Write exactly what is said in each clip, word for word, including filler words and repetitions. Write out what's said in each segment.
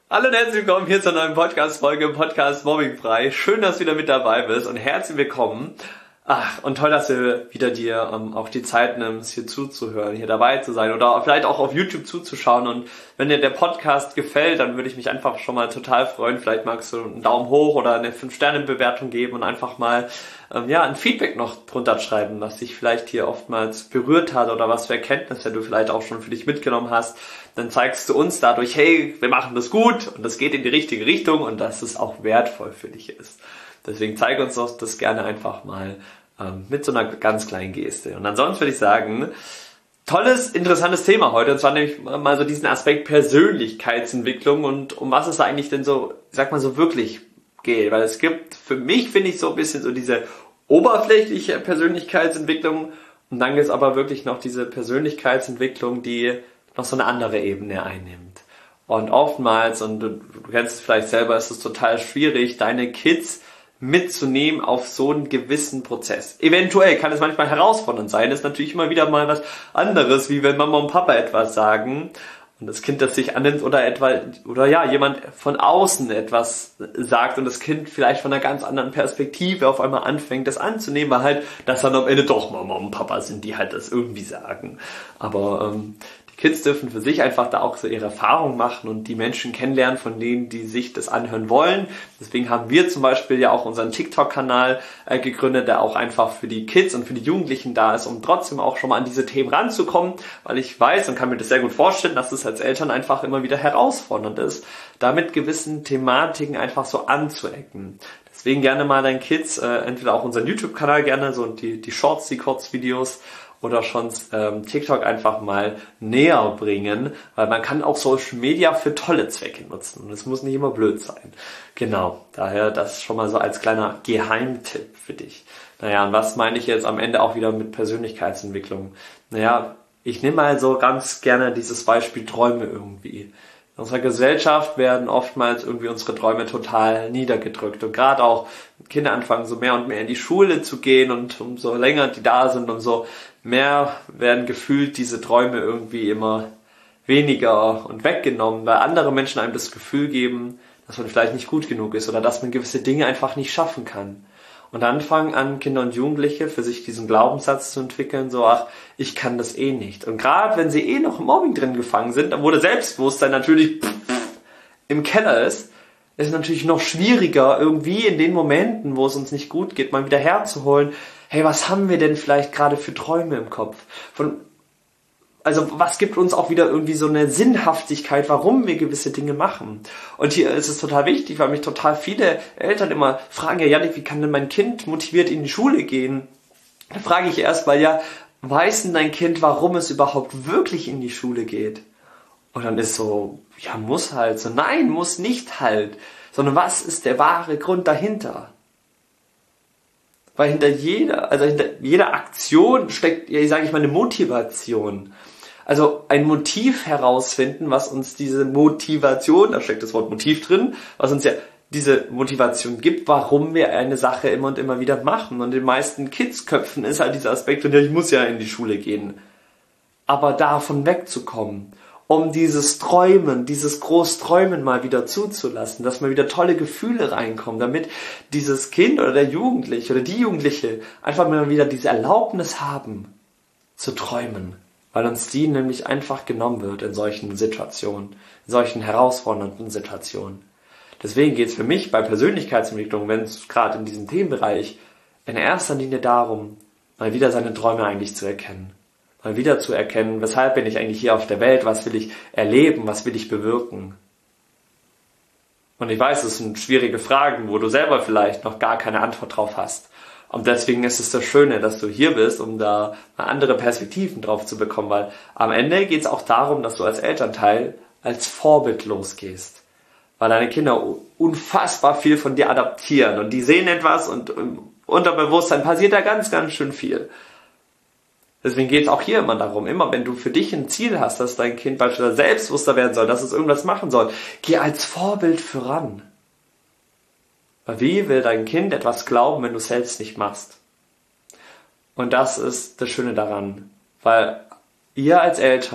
Hallo und herzlich willkommen hier zur neuen Podcast-Folge, Podcast Mobbingfrei. Schön, dass du wieder mit dabei bist und herzlich willkommen. Ach, und toll, dass du wieder dir ähm, auch die Zeit nimmst, hier zuzuhören, hier dabei zu sein oder vielleicht auch auf YouTube zuzuschauen. Und wenn dir der Podcast gefällt, dann würde ich mich einfach schon mal total freuen. Vielleicht magst du einen Daumen hoch oder eine fünf Sterne Bewertung geben und einfach mal ähm, ja ein Feedback noch drunter schreiben, was dich vielleicht hier oftmals berührt hat oder was für Erkenntnisse du vielleicht auch schon für dich mitgenommen hast. Dann zeigst du uns dadurch, hey, wir machen das gut und das geht in die richtige Richtung und dass es auch wertvoll für dich ist. Deswegen zeig uns doch das gerne einfach mal ähm, mit so einer ganz kleinen Geste. Und ansonsten würde ich sagen, tolles, interessantes Thema heute. Und zwar nämlich mal so diesen Aspekt Persönlichkeitsentwicklung und um was es da eigentlich denn so, ich sag mal so wirklich geht. Weil es gibt, für mich finde ich so ein bisschen so diese oberflächliche Persönlichkeitsentwicklung und dann gibt es aber wirklich noch diese Persönlichkeitsentwicklung, die noch so eine andere Ebene einnimmt. Und oftmals, und du, du kennst es vielleicht selber, ist es total schwierig, deine Kids mitzunehmen auf so einen gewissen Prozess. Eventuell kann es manchmal herausfordernd sein, das ist natürlich immer wieder mal was anderes, wie wenn Mama und Papa etwas sagen und das Kind das sich annimmt oder etwa, oder ja, jemand von außen etwas sagt und das Kind vielleicht von einer ganz anderen Perspektive auf einmal anfängt, das anzunehmen, weil halt, dass dann am Ende doch Mama und Papa sind, die halt das irgendwie sagen. Aber ähm, Kids dürfen für sich einfach da auch so ihre Erfahrungen machen und die Menschen kennenlernen, von denen, die sich das anhören wollen. Deswegen haben wir zum Beispiel ja auch unseren TikTok-Kanal äh, gegründet, der auch einfach für die Kids und für die Jugendlichen da ist, um trotzdem auch schon mal an diese Themen ranzukommen, weil ich weiß und kann mir das sehr gut vorstellen, dass es als Eltern einfach immer wieder herausfordernd ist, da mit gewissen Thematiken einfach so anzuecken. Deswegen gerne mal deinen Kids, äh, entweder auch unseren YouTube-Kanal gerne, so die, die Shorts, die Kurzvideos, oder schon ähm, TikTok einfach mal näher bringen, weil man kann auch Social Media für tolle Zwecke nutzen und es muss nicht immer blöd sein. Genau, daher das schon mal so als kleiner Geheimtipp für dich. Naja, und was meine ich jetzt am Ende auch wieder mit Persönlichkeitsentwicklung? Naja, ich nehme mal so ganz gerne dieses Beispiel Träume irgendwie. In unserer Gesellschaft werden oftmals irgendwie unsere Träume total niedergedrückt und gerade auch Kinder anfangen so mehr und mehr in die Schule zu gehen und umso länger die da sind, umso mehr werden gefühlt diese Träume irgendwie immer weniger und weggenommen, weil andere Menschen einem das Gefühl geben, dass man vielleicht nicht gut genug ist oder dass man gewisse Dinge einfach nicht schaffen kann. Und dann fangen an, Kinder und Jugendliche für sich diesen Glaubenssatz zu entwickeln, so, ach, ich kann das eh nicht. Und gerade wenn sie eh noch im Mobbing drin gefangen sind, wo das Selbstbewusstsein natürlich im Keller ist, ist es natürlich noch schwieriger, irgendwie in den Momenten, wo es uns nicht gut geht, mal wieder herzuholen, hey, was haben wir denn vielleicht gerade für Träume im Kopf? Von, also was gibt uns auch wieder irgendwie so eine Sinnhaftigkeit, warum wir gewisse Dinge machen? Und hier ist es total wichtig, weil mich total viele Eltern immer fragen, ja Jannik, wie kann denn mein Kind motiviert in die Schule gehen? Da frage ich erst mal, ja, weiß denn dein Kind, warum es überhaupt wirklich in die Schule geht? Und dann ist so, ja, muss halt. So, nein, muss nicht halt. Sondern was ist der wahre Grund dahinter? Weil hinter jeder, also hinter jeder Aktion steckt, ja, sage ich mal, eine Motivation. Also ein Motiv herausfinden, was uns diese Motivation, da steckt das Wort Motiv drin, was uns ja diese Motivation gibt, warum wir eine Sache immer und immer wieder machen. Und in den meisten Kidsköpfen ist halt dieser Aspekt, ja, ich muss ja in die Schule gehen. Aber davon wegzukommen, um dieses Träumen, dieses Großträumen mal wieder zuzulassen, dass mal wieder tolle Gefühle reinkommen, damit dieses Kind oder der Jugendliche oder die Jugendliche einfach mal wieder diese Erlaubnis haben, zu träumen, weil uns die nämlich einfach genommen wird in solchen Situationen, in solchen herausfordernden Situationen. Deswegen geht es für mich bei Persönlichkeitsentwicklung, wenn es gerade in diesem Themenbereich in erster Linie darum, mal wieder seine Träume eigentlich zu erkennen. Mal wieder zu erkennen, weshalb bin ich eigentlich hier auf der Welt, was will ich erleben, was will ich bewirken. Und ich weiß, es sind schwierige Fragen, wo du selber vielleicht noch gar keine Antwort drauf hast. Und deswegen ist es das Schöne, dass du hier bist, um da mal andere Perspektiven drauf zu bekommen, weil am Ende geht es auch darum, dass du als Elternteil als Vorbild losgehst. Weil deine Kinder unfassbar viel von dir adaptieren und die sehen etwas und im Unterbewusstsein passiert da ganz, ganz schön viel. Deswegen geht es auch hier immer darum, immer wenn du für dich ein Ziel hast, dass dein Kind beispielsweise selbstbewusster werden soll, dass es irgendwas machen soll, geh als Vorbild voran. Weil wie will dein Kind etwas glauben, wenn du es selbst nicht machst? Und das ist das Schöne daran, weil ihr als Eltern,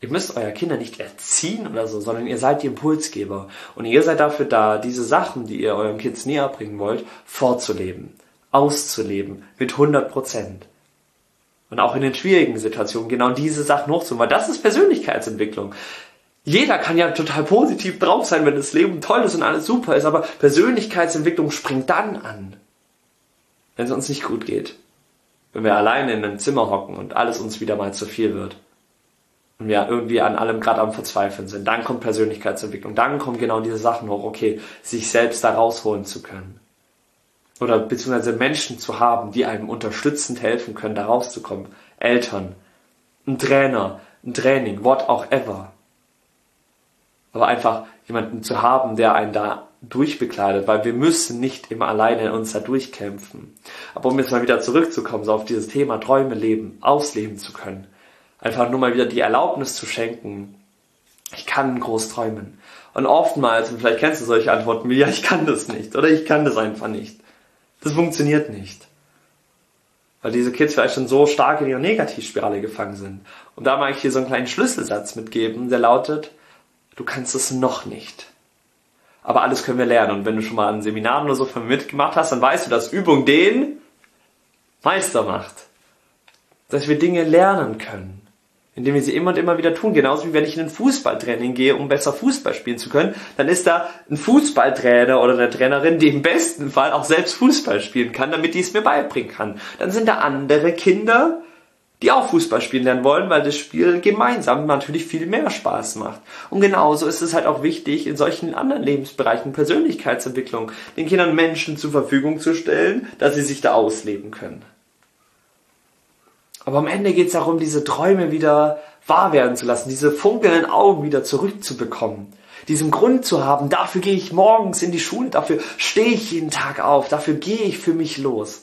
Ihr müsst euer Kinder nicht erziehen oder so, sondern ihr seid die Impulsgeber. Und ihr seid dafür da, diese Sachen, die ihr euren Kids näher bringen wollt, vorzuleben, auszuleben mit hundert Prozent. Und auch in den schwierigen Situationen genau diese Sachen hochzuholen, weil das ist Persönlichkeitsentwicklung. Jeder kann ja total positiv drauf sein, wenn das Leben toll ist und alles super ist, aber Persönlichkeitsentwicklung springt dann an, wenn es uns nicht gut geht. Wenn wir alleine in einem Zimmer hocken und alles uns wieder mal zu viel wird. Und wir irgendwie an allem gerade am Verzweifeln sind. Dann kommt Persönlichkeitsentwicklung. Dann kommen genau diese Sachen hoch, okay, sich selbst da rausholen zu können. Oder beziehungsweise Menschen zu haben, die einem unterstützend helfen können, da rauszukommen. Eltern, ein Trainer, ein Training, what auch ever. Aber einfach jemanden zu haben, der einen da durchbekleidet, weil wir müssen nicht immer alleine uns da durchkämpfen. Aber um jetzt mal wieder zurückzukommen, so auf dieses Thema Träume leben, ausleben zu können. Einfach nur mal wieder die Erlaubnis zu schenken, ich kann groß träumen. Und oftmals, und vielleicht kennst du solche Antworten wie, ja, ich kann das nicht, oder ich kann das einfach nicht. Das funktioniert nicht. Weil diese Kids vielleicht schon so stark in ihrer Negativspirale gefangen sind. Und da mag ich hier so einen kleinen Schlüsselsatz mitgeben, der lautet, du kannst es noch nicht. Aber alles können wir lernen. Und wenn du schon mal an Seminaren oder so von mir mitgemacht hast, dann weißt du, dass Übung den Meister macht. Dass wir Dinge lernen können, indem wir sie immer und immer wieder tun. Genauso wie wenn ich in ein Fußballtraining gehe, um besser Fußball spielen zu können, dann ist da ein Fußballtrainer oder eine Trainerin, die im besten Fall auch selbst Fußball spielen kann, damit die es mir beibringen kann. Dann sind da andere Kinder, die auch Fußball spielen lernen wollen, weil das Spiel gemeinsam natürlich viel mehr Spaß macht. Und genauso ist es halt auch wichtig, in solchen anderen Lebensbereichen, Persönlichkeitsentwicklung, den Kindern Menschen zur Verfügung zu stellen, dass sie sich da ausleben können. Aber am Ende geht es darum, diese Träume wieder wahr werden zu lassen, diese funkelnden Augen wieder zurückzubekommen, diesen Grund zu haben, dafür gehe ich morgens in die Schule, dafür stehe ich jeden Tag auf, dafür gehe ich für mich los.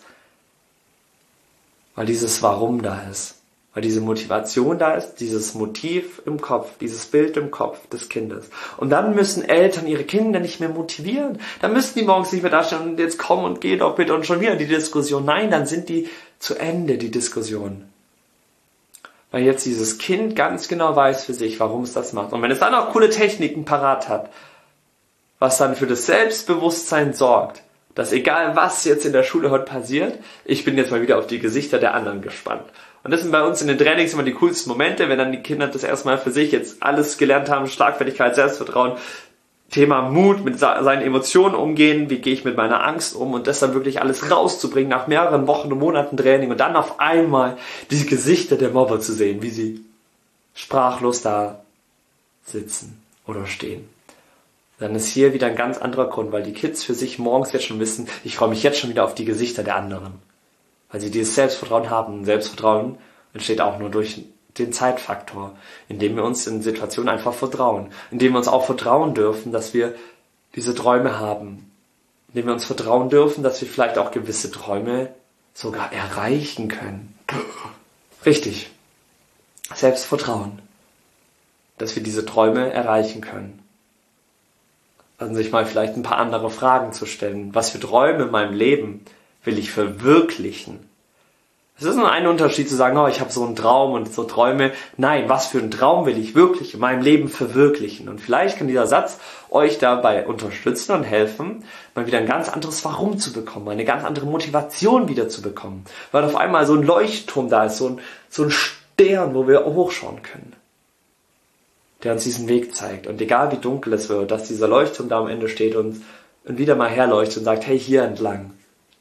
Weil dieses Warum da ist, weil diese Motivation da ist, dieses Motiv im Kopf, dieses Bild im Kopf des Kindes. Und dann müssen Eltern ihre Kinder nicht mehr motivieren, dann müssen die morgens nicht mehr dastehen und jetzt komm und geh doch bitte und schon wieder die Diskussion. Nein, dann sind die zu Ende, die Diskussion. Weil jetzt dieses Kind ganz genau weiß für sich, warum es das macht. Und wenn es dann auch coole Techniken parat hat, was dann für das Selbstbewusstsein sorgt, dass egal was jetzt in der Schule heute passiert, ich bin jetzt mal wieder auf die Gesichter der anderen gespannt. Und das sind bei uns in den Trainings immer die coolsten Momente, wenn dann die Kinder das erstmal für sich jetzt alles gelernt haben, Schlagfertigkeit, Selbstvertrauen, Thema Mut, mit seinen Emotionen umgehen, wie gehe ich mit meiner Angst um und das dann wirklich alles rauszubringen nach mehreren Wochen und Monaten Training und dann auf einmal die Gesichter der Mobber zu sehen, wie sie sprachlos da sitzen oder stehen. Dann ist hier wieder ein ganz anderer Grund, weil die Kids für sich morgens jetzt schon wissen, ich freue mich jetzt schon wieder auf die Gesichter der anderen. Weil sie dieses Selbstvertrauen haben. Und Selbstvertrauen entsteht auch nur durch den Zeitfaktor, indem wir uns in Situationen einfach vertrauen, indem wir uns auch vertrauen dürfen, dass wir diese Träume haben, indem wir uns vertrauen dürfen, dass wir vielleicht auch gewisse Träume sogar erreichen können. Richtig. Selbstvertrauen, dass wir diese Träume erreichen können. Also sich mal vielleicht ein paar andere Fragen zu stellen. Was für Träume in meinem Leben will ich verwirklichen? Es ist nur ein Unterschied zu sagen, oh, ich habe so einen Traum und so Träume. Nein, was für einen Traum will ich wirklich in meinem Leben verwirklichen? Und vielleicht kann dieser Satz euch dabei unterstützen und helfen, mal wieder ein ganz anderes Warum zu bekommen, eine ganz andere Motivation wieder zu bekommen. Weil auf einmal so ein Leuchtturm da ist, so ein, so ein Stern, wo wir hochschauen können, der uns diesen Weg zeigt. Und egal wie dunkel es wird, dass dieser Leuchtturm da am Ende steht und, und wieder mal herleuchtet und sagt, hey, hier entlang.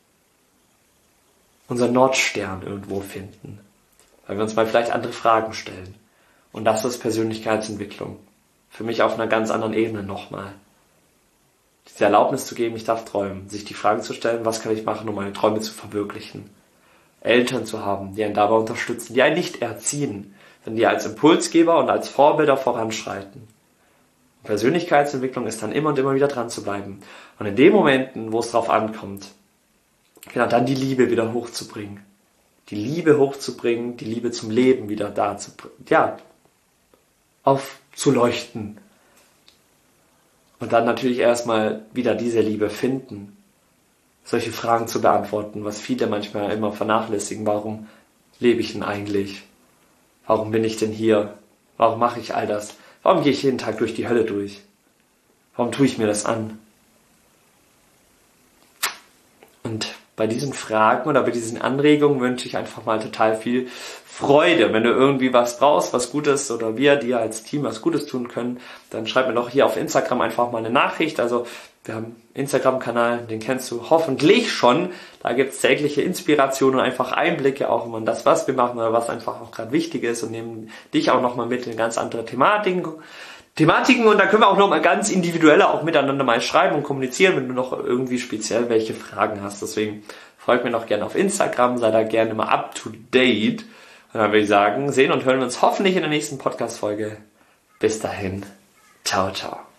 Unser Nordstern irgendwo finden. Weil wir uns mal vielleicht andere Fragen stellen. Und das ist Persönlichkeitsentwicklung. Für mich auf einer ganz anderen Ebene nochmal. Diese Erlaubnis zu geben, ich darf träumen. Sich die Fragen zu stellen, was kann ich machen, um meine Träume zu verwirklichen. Eltern zu haben, die einen dabei unterstützen, die einen nicht erziehen, sondern die als Impulsgeber und als Vorbilder voranschreiten. Und Persönlichkeitsentwicklung ist dann immer und immer wieder dran zu bleiben. Und in den Momenten, wo es drauf ankommt, genau, dann die Liebe wieder hochzubringen. Die Liebe hochzubringen, die Liebe zum Leben wieder da zu bringen. Ja, aufzuleuchten. Und dann natürlich erstmal wieder diese Liebe finden. Solche Fragen zu beantworten, was viele manchmal immer vernachlässigen. Warum lebe ich denn eigentlich? Warum bin ich denn hier? Warum mache ich all das? Warum gehe ich jeden Tag durch die Hölle durch? Warum tue ich mir das an? Und bei diesen Fragen oder bei diesen Anregungen wünsche ich einfach mal total viel Freude. Wenn du irgendwie was brauchst, was Gutes oder wir dir als Team was Gutes tun können, dann schreib mir doch hier auf Instagram einfach mal eine Nachricht. Also wir haben einen Instagram-Kanal, den kennst du hoffentlich schon. Da gibt es tägliche Inspirationen und einfach Einblicke auch immer in das, was wir machen oder was einfach auch gerade wichtig ist und nehmen dich auch nochmal mit in ganz andere Thematiken. Thematiken und da können wir auch nochmal ganz individuell auch miteinander mal schreiben und kommunizieren, wenn du noch irgendwie speziell welche Fragen hast. Deswegen folgt mir noch gerne auf Instagram, sei da gerne mal up to date. Und dann würde ich sagen, sehen und hören wir uns hoffentlich in der nächsten Podcast-Folge. Bis dahin. Ciao, ciao.